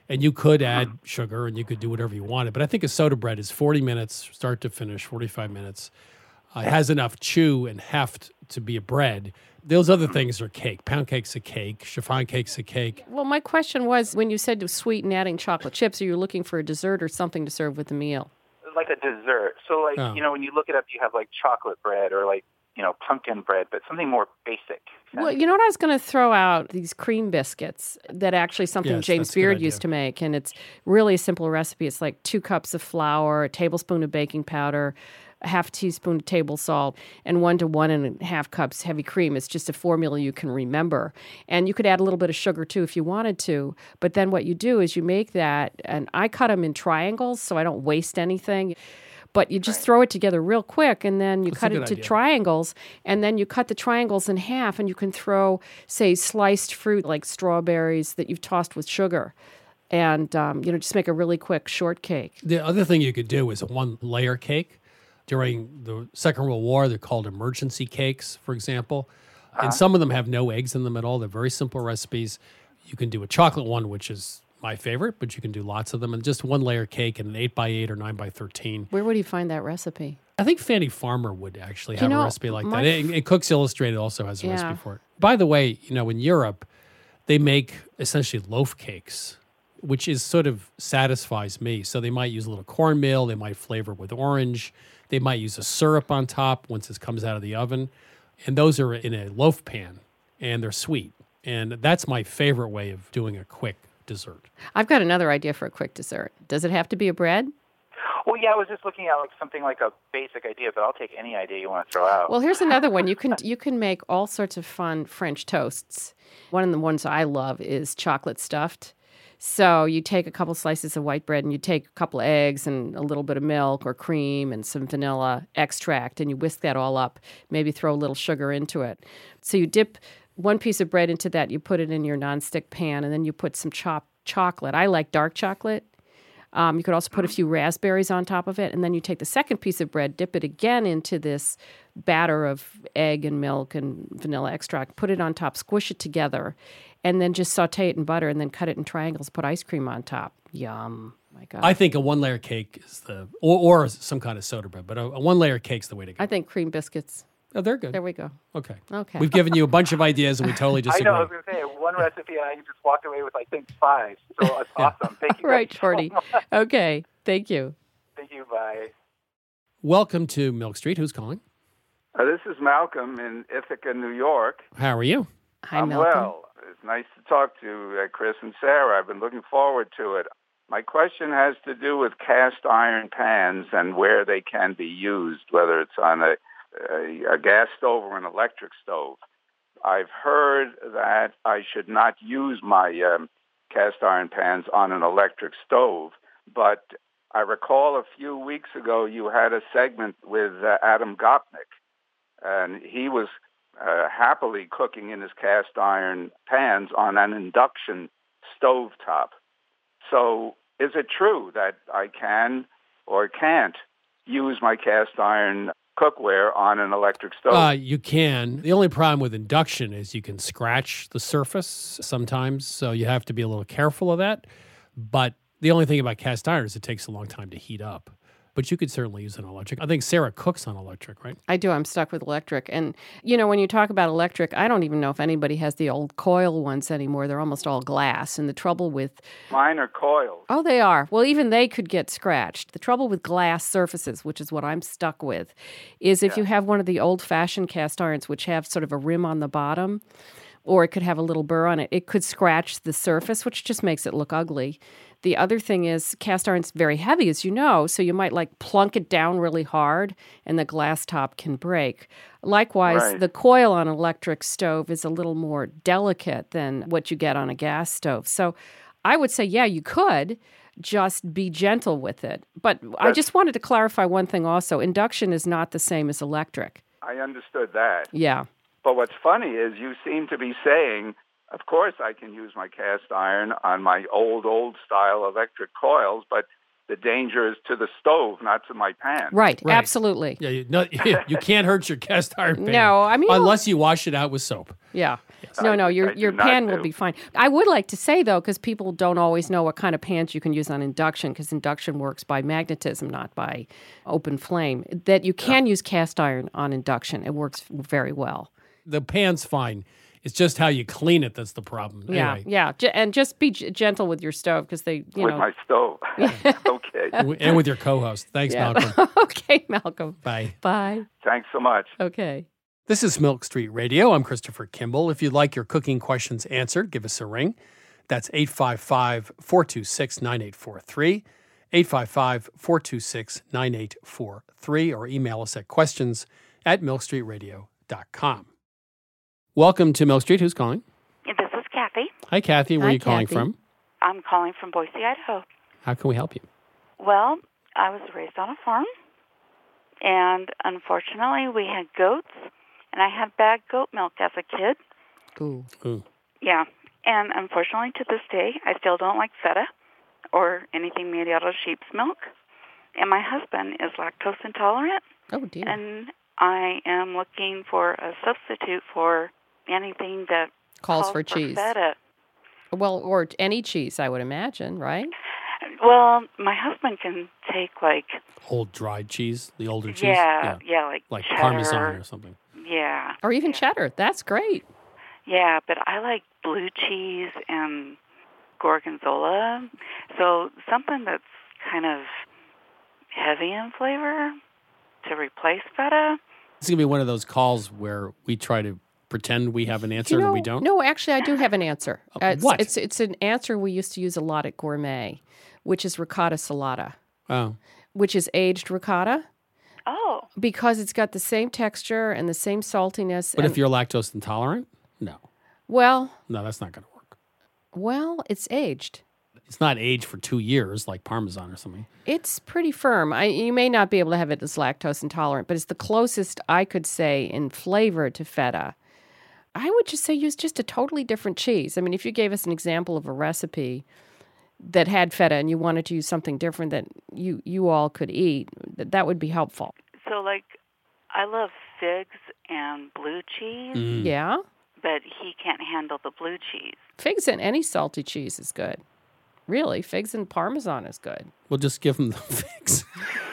And you could add sugar and you could do whatever you wanted. But I think a soda bread is 40 minutes, start to finish, 45 minutes. It has enough chew and heft to be a bread. Those other things are cake. Pound cake's a cake. Chiffon cake's a cake. Well, my question was, when you said to sweeten adding chocolate chips, are you looking for a dessert or something to serve with the meal? Like a dessert. So, like, when you look it up, you have, like, chocolate bread or, like, pumpkin bread, but something more basic. Well, you know what I was going to throw out? These cream biscuits that actually something James Beard used to make, and it's really a simple recipe. It's like 2 cups of flour, a tablespoon of baking powder, a half teaspoon of table salt, and 1 to 1.5 cups heavy cream. It's just a formula you can remember. And you could add a little bit of sugar, too, if you wanted to. But then what you do is you make that, and I cut them in triangles so I don't waste anything. But you just throw it together real quick, and then you cut it into triangles, and then you cut the triangles in half, and you can throw, say, sliced fruit like strawberries that you've tossed with sugar. And, just make a really quick shortcake. The other thing you could do is a 1-layer cake. During the Second World War, they're called emergency cakes, for example. And some of them have no eggs in them at all. They're very simple recipes. You can do a chocolate one, which is my favorite, but you can do lots of them. And just 1-layer cake in an 8x8 or 9x13. Where would you find that recipe? I think Fannie Farmer would actually have a recipe like that. And Cook's Illustrated also has a recipe for it. By the way, in Europe, they make essentially loaf cakes, which is sort of satisfies me. So they might use a little cornmeal. They might flavor it with orange. They might use a syrup on top once it comes out of the oven. And those are in a loaf pan, and they're sweet. And that's my favorite way of doing a quick dessert. I've got another idea for a quick dessert. Does it have to be a bread? Well, yeah, I was just looking at something like a basic idea, but I'll take any idea you want to throw out. Well, here's another one. You can make all sorts of fun French toasts. One of the ones I love is chocolate stuffed. So you take a couple slices of white bread and you take a couple eggs and a little bit of milk or cream and some vanilla extract, and you whisk that all up. Maybe throw a little sugar into it. So you dip 1 piece of bread into that. You put it in your nonstick pan, and then you put some chopped chocolate. I like dark chocolate. You could also put a few raspberries on top of it, and then you take the second piece of bread, dip it again into this batter of egg and milk and vanilla extract, put it on top, squish it together, and then just saute it in butter, and then cut it in triangles, put ice cream on top. Yum. My God. I think a 1-layer cake is or some kind of soda bread, but a 1-layer cake's the way to go. I think cream biscuits. Oh, they're good. There we go. Okay. Okay. We've given you a bunch of ideas, and we totally disagree. I know. I was going to say, one recipe, and I just walked away with, 5. So it's awesome. Thank you. Right, Shorty. Okay. Thank you. Thank you. Bye. Welcome to Milk Street. Who's calling? This is Malcolm in Ithaca, New York. How are you? Hi, I'm Malcolm. well. It's nice to talk to Chris and Sarah. I've been looking forward to it. My question has to do with cast iron pans and where they can be used, whether it's on a gas stove or an electric stove. I've heard that I should not use my cast iron pans on an electric stove, but I recall a few weeks ago you had a segment with Adam Gopnik, and he was happily cooking in his cast iron pans on an induction stovetop. So is it true that I can or can't use my cast iron cookware on an electric stove? You can. The only problem with induction is you can scratch the surface sometimes, so you have to be a little careful of that. But the only thing about cast iron is it takes a long time to heat up. But you could certainly use an electric. I think Sarah cooks on electric, right? I do. I'm stuck with electric. And, when you talk about electric, I don't even know if anybody has the old coil ones anymore. They're almost all glass. And the trouble with... Mine are coils. Oh, they are. Well, even they could get scratched. The trouble with glass surfaces, which is what I'm stuck with, is if you have one of the old-fashioned cast irons, which have sort of a rim on the bottom, or it could have a little burr on it, it could scratch the surface, which just makes it look ugly. The other thing is cast iron's very heavy, as you know, so you might plunk it down really hard and the glass top can break. Likewise, the coil on an electric stove is a little more delicate than what you get on a gas stove. So I would say, yeah, you could just be gentle with it. But I just wanted to clarify one thing also. Induction is not the same as electric. I understood that. Yeah. But what's funny is you seem to be saying, of course I can use my cast iron on my old style electric coils, but the danger is to the stove, not to my pan. Right. Absolutely. Yeah, you can't hurt your cast iron pan. No, I mean, unless you wash it out with soap. Yeah. No, your pan will be fine. I would like to say, though, because people don't always know what kind of pans you can use on induction, because induction works by magnetism, not by open flame, that you can use cast iron on induction. It works very well. The pan's fine. It's just how you clean it that's the problem. Anyway. Yeah. And just be gentle with your stove, because they, with my stove. Okay. And with your co-host. Thanks, Malcolm. Okay, Malcolm. Bye. Bye. Thanks so much. Okay. This is Milk Street Radio. I'm Christopher Kimball. If you'd like your cooking questions answered, give us a ring. That's 855-426-9843, 855-426-9843, or email us at questions@milkstreetradio.com. Welcome to Milk Street. Who's calling? This is Kathy. Hi, Kathy. Where are you calling Kathy. from? I'm calling from Boise, Idaho. How can we help you? Well, I was raised on a farm, and unfortunately we had goats, and I had bad goat milk as a kid. Ooh. Yeah, and unfortunately to this day, I still don't like feta or anything made out of sheep's milk. And my husband is lactose intolerant. Oh, dear. And I am looking for a substitute for anything that calls for cheese. Feta. Well, or any cheese, I would imagine, right? Well, my husband can take old dried cheese, the older cheese? Yeah, like cheddar. Parmesan or something. Yeah. Or even cheddar. That's great. Yeah, but I like blue cheese and gorgonzola. So something that's kind of heavy in flavor to replace feta. This is going to be one of those calls where we try to pretend we have an answer and we don't. No, actually, I do have an answer. What? It's an answer we used to use a lot at Gourmet, which is ricotta salata. Oh. Which is aged ricotta. Oh. Because it's got the same texture and the same saltiness. But if you're lactose intolerant, no. Well. No, that's not going to work. Well, it's aged. It's not aged for 2 years like Parmesan or something. It's pretty firm. You may not be able to have it as lactose intolerant, but it's the closest I could say in flavor to feta. I would just say use just a totally different cheese. I mean, if you gave us an example of a recipe that had feta and you wanted to use something different that you all could eat, that would be helpful. So, I love figs and blue cheese. Mm. Yeah? But he can't handle the blue cheese. Figs and any salty cheese is good. Really, figs and Parmesan is good. We'll just give them the figs.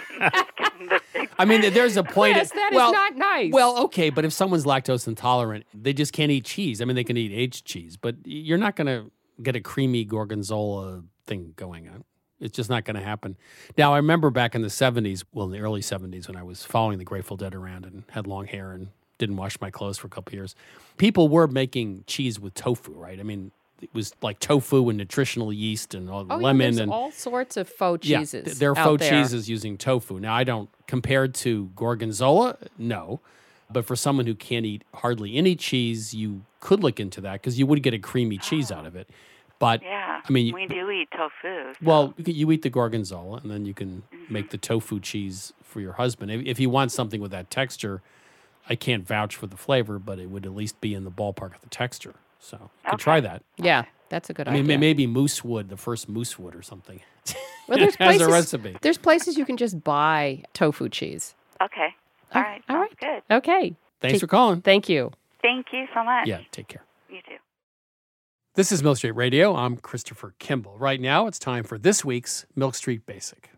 I mean, there's a point. Yes, that is not nice. Well, okay, but if someone's lactose intolerant, they just can't eat cheese. I mean, they can eat aged cheese, but you're not going to get a creamy gorgonzola thing going on. It's just not going to happen. Now, I remember back in the 70s, in the early 70s, when I was following the Grateful Dead around and had long hair and didn't wash my clothes for a couple of years, people were making cheese with tofu, right? I mean, it was like tofu and nutritional yeast and lemon. There's and all sorts of faux cheeses. Yeah, there are faux cheeses using tofu. Now, I don't, compared to gorgonzola, no. But for someone who can't eat hardly any cheese, you could look into that because you would get a creamy cheese out of it. But, yeah, I mean, we do eat tofu. So. Well, you eat the gorgonzola, and then you can make the tofu cheese for your husband. If you want something with that texture, I can't vouch for the flavor, but it would at least be in the ballpark of the texture. So you could try that. Yeah, that's a good idea. I mean, maybe moosewood, the first moosewood or something. Well, there's as places, a recipe. There's places you can just buy tofu cheese. Okay. All right. All right. Good. Okay. Thanks for calling. Thank you. Thank you so much. Yeah, take care. You too. This is Milk Street Radio. I'm Christopher Kimball. Right now, it's time for this week's Milk Street Basic.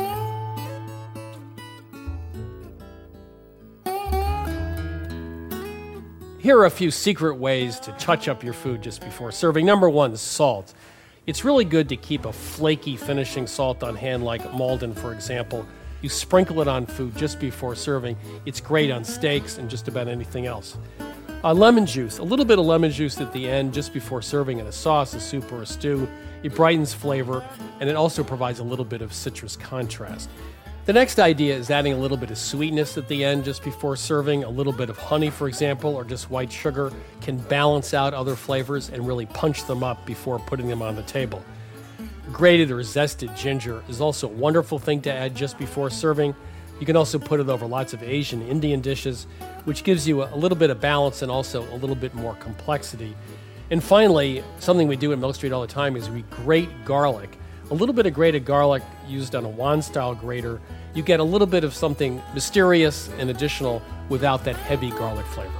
Here are a few secret ways to touch up your food just before serving. Number one, salt. It's really good to keep a flaky finishing salt on hand, like Maldon, for example. You sprinkle it on food just before serving. It's great on steaks and just about anything else. Lemon juice. A little bit of lemon juice at the end just before serving in a sauce, a soup, or a stew. It brightens flavor, and it also provides a little bit of citrus contrast. The next idea is adding a little bit of sweetness at the end just before serving. A little bit of honey, for example, or just white sugar can balance out other flavors and really punch them up before putting them on the table. Grated or zested ginger is also a wonderful thing to add just before serving. You can also put it over lots of Asian, Indian dishes, which gives you a little bit of balance and also a little bit more complexity. And finally, something we do at Milk Street all the time is we grate garlic a little bit of grated garlic used on a wine-style grater, you get a little bit of something mysterious and additional without that heavy garlic flavor.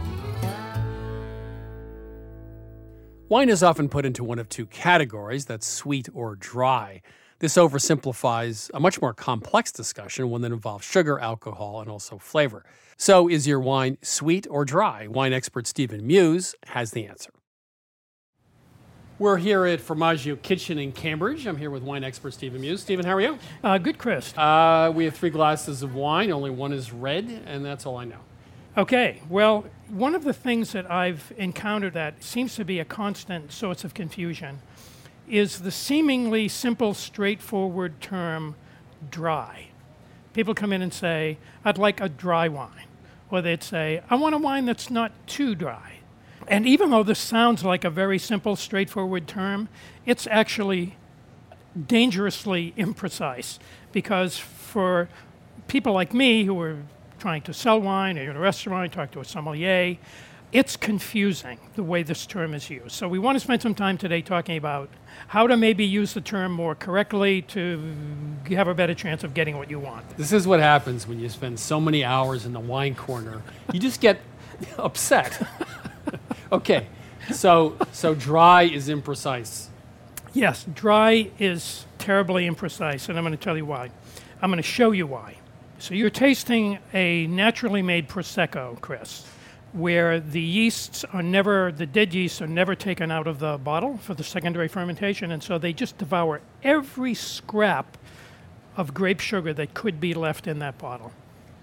Wine is often put into one of two categories, that's sweet or dry. This oversimplifies a much more complex discussion, one that involves sugar, alcohol, and also flavor. So is your wine sweet or dry? Wine expert Stephen Muse has the answer. We're here at Formaggio Kitchen in Cambridge. I'm here with wine expert Stephen Muse. Stephen, how are you? Good, Chris. We have 3 glasses of wine. Only one is red, and that's all I know. Okay, well, one of the things that I've encountered that seems to be a constant source of confusion is the seemingly simple, straightforward term dry. People come in and say, I'd like a dry wine. Or they'd say, I want a wine that's not too dry. And even though this sounds like a very simple, straightforward term, it's actually dangerously imprecise, because for people like me who are trying to sell wine, or you're in a restaurant, talk to a sommelier, it's confusing the way this term is used. So we want to spend some time today talking about how to maybe use the term more correctly to have a better chance of getting what you want. This is what happens when you spend so many hours in the wine corner. You just get upset. Okay, so dry is imprecise. Yes, dry is terribly imprecise, and I'm going to tell you why. I'm going to show you why. So you're tasting a naturally made Prosecco, Chris, where the dead yeasts are never taken out of the bottle for the secondary fermentation, and so they just devour every scrap of grape sugar that could be left in that bottle.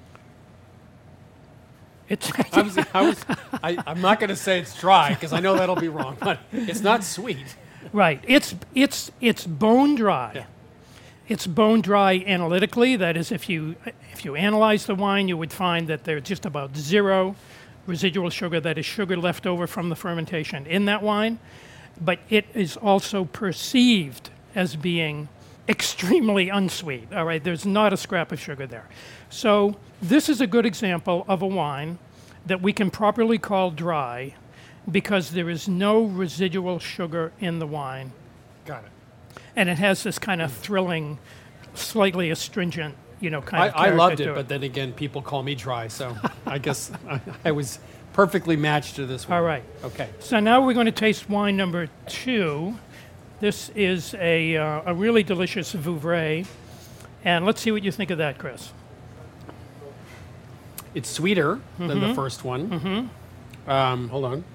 I'm not going to say it's dry because I know that'll be wrong, but it's not sweet. Right. It's bone dry. Yeah. It's bone dry analytically. That is, if you analyze the wine, you would find that there's just about 0 residual sugar, that is sugar left over from the fermentation in that wine. But it is also perceived as being extremely unsweet. All right, there's not a scrap of sugar there. So this is a good example of a wine that we can properly call dry because there is no residual sugar in the wine. Got it. And it has this kind of thrilling, slightly astringent, kind of character I loved to it, but then again, people call me dry, so I guess I was perfectly matched to this one. All right. Okay. So now we're going to taste wine number 2. This is a really delicious Vouvray, and let's see what you think of that, Chris. It's sweeter than the first one. Mm-hmm. Hold on.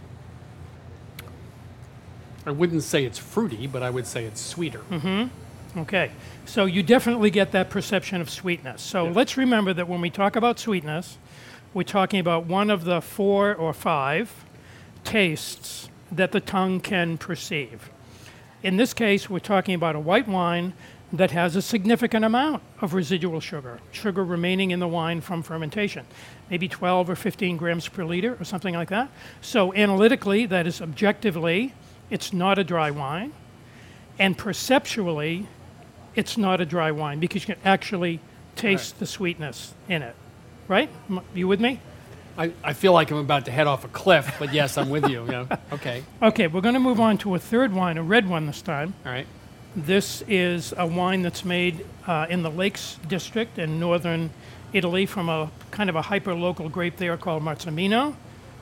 I wouldn't say it's fruity, but I would say it's sweeter. Mm-hmm. Okay. So you definitely get that perception of sweetness. So let's remember that when we talk about sweetness, we're talking about one of the 4 or 5 tastes that the tongue can perceive. In this case, we're talking about a white wine that has a significant amount of residual sugar remaining in the wine from fermentation, maybe 12 or 15 grams per liter or something like that. So analytically, that is objectively, it's not a dry wine. And perceptually, it's not a dry wine because you can actually taste the sweetness in it. Right? You with me? I feel like I'm about to head off a cliff, but yes, I'm with you. Yeah. Okay. Okay, we're going to move on to a third wine, a red one this time. All right. This is a wine that's made in the Lakes district in northern Italy from a kind of a hyper-local grape there called Marzemino.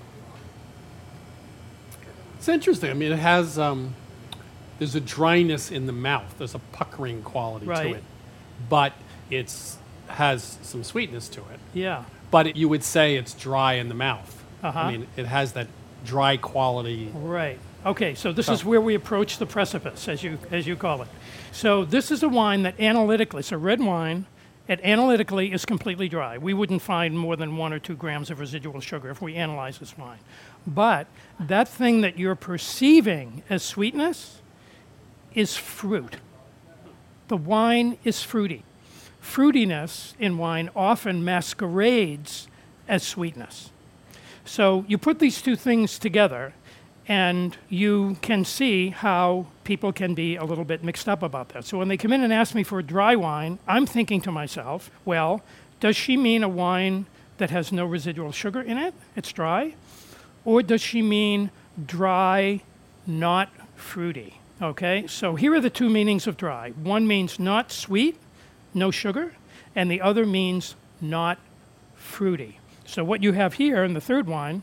It's interesting. I mean, it has, there's a dryness in the mouth. There's a puckering quality to it. But it has some sweetness to it. Yeah. But you would say it's dry in the mouth. Uh-huh. I mean, it has that dry quality. Right. Okay, so this is where we approach the precipice, as you call it. So this is a wine that analytically, it's a red wine, it analytically is completely dry. We wouldn't find more than 1 or 2 grams of residual sugar if we analyze this wine. But that thing that you're perceiving as sweetness is fruit. The wine is fruity. Fruitiness in wine often masquerades as sweetness. So you put these two things together, and you can see how people can be a little bit mixed up about that. So when they come in and ask me for a dry wine, I'm thinking to myself, well, does she mean a wine that has no residual sugar in it? It's dry? Or does she mean dry, not fruity? Okay, so here are the two meanings of dry. One means not sweet, no sugar, and the other means not fruity. So what you have here in the third wine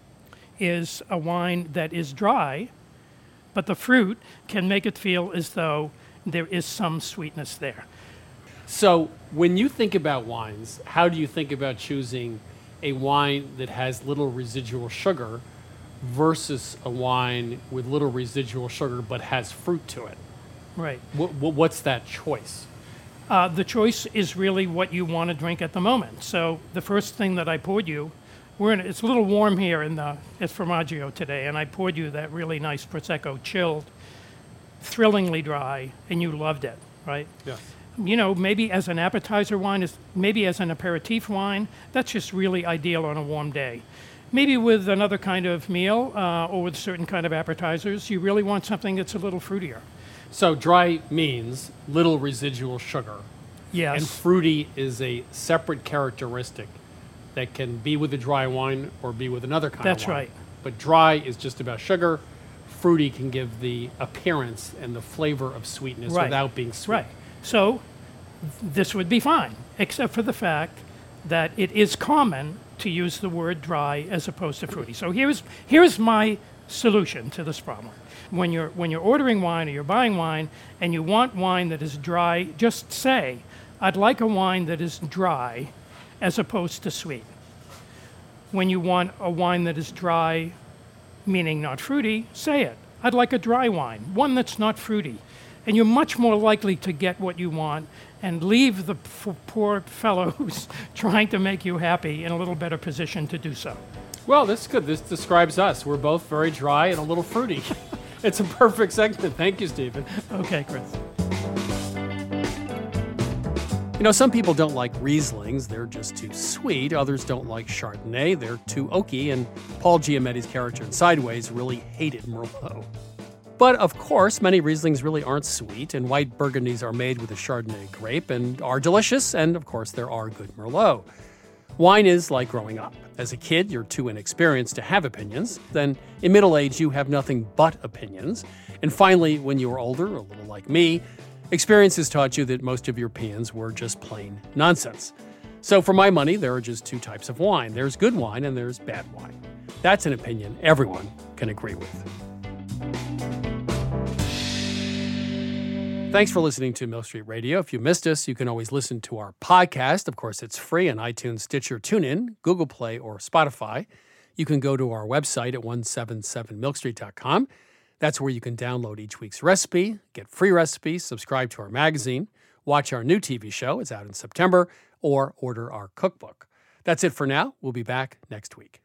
is a wine that is dry, but the fruit can make it feel as though there is some sweetness there. So when you think about wines, how do you think about choosing a wine that has little residual sugar versus a wine with little residual sugar but has fruit to it? Right. What's that choice? The choice is really what you want to drink at the moment. So the first thing that I poured you, it's a little warm here at Formaggio today, and I poured you that really nice Prosecco, chilled, thrillingly dry, and you loved it, right? Yes. You know, maybe as an appetizer wine, maybe as an aperitif wine, that's just really ideal on a warm day. Maybe with another kind of meal or with certain kind of appetizers, you really want something that's a little fruitier. So dry means little residual sugar. Yes. And fruity is a separate characteristic that can be with a dry wine or be with another kind of wine. That's right. But dry is just about sugar. Fruity can give the appearance and the flavor of sweetness without being sweet. Right. So this would be fine, except for the fact that it is common to use the word dry as opposed to fruity. So here's my solution to this problem. When you're ordering wine or you're buying wine and you want wine that is dry, just say, I'd like a wine that is dry as opposed to sweet. When you want a wine that is dry, meaning not fruity, say it. I'd like a dry wine, one that's not fruity. And you're much more likely to get what you want and leave the poor fellow who's trying to make you happy in a little better position to do so. Well, that's good. This describes us. We're both very dry and a little fruity. It's a perfect segment. Thank you, Stephen. Okay, Chris. You know, some people don't like Rieslings. They're just too sweet. Others don't like Chardonnay. They're too oaky. And Paul Giametti's character in Sideways really hated Merlot. But, of course, many Rieslings really aren't sweet, and white Burgundies are made with a Chardonnay grape and are delicious, and, of course, there are good Merlot. Wine is like growing up. As a kid, you're too inexperienced to have opinions. Then, in middle age, you have nothing but opinions. And finally, when you were older, a little like me, experience has taught you that most of your opinions were just plain nonsense. So for my money, there are just two types of wine. There's good wine and there's bad wine. That's an opinion everyone can agree with. Thanks for listening to Milk Street Radio. If you missed us, you can always listen to our podcast. Of course, it's free on iTunes, Stitcher, TuneIn, Google Play, or Spotify. You can go to our website at 177milkstreet.com. That's where you can download each week's recipe, get free recipes, subscribe to our magazine, watch our new TV show, it's out in September, or order our cookbook. That's it for now. We'll be back next week.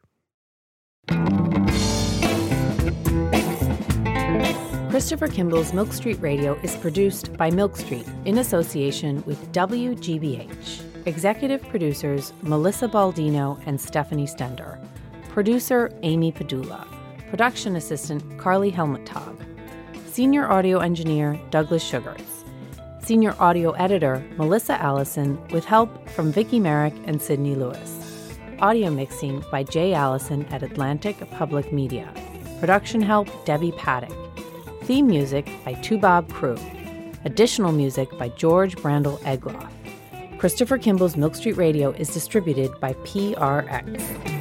Christopher Kimball's Milk Street Radio is produced by Milk Street in association with WGBH. Executive producers Melissa Baldino and Stephanie Stender. Producer Amy Padula. Production assistant Carly Helmuttag. Senior audio engineer Douglas Sugarts. Senior audio editor Melissa Allison with help from Vicki Merrick and Sydney Lewis. Audio mixing by Jay Allison at Atlantic Public Media. Production help Debbie Paddock. Theme music by Toubab Crew. Additional music by George Brandel Egloff. Christopher Kimball's Milk Street Radio is distributed by PRX.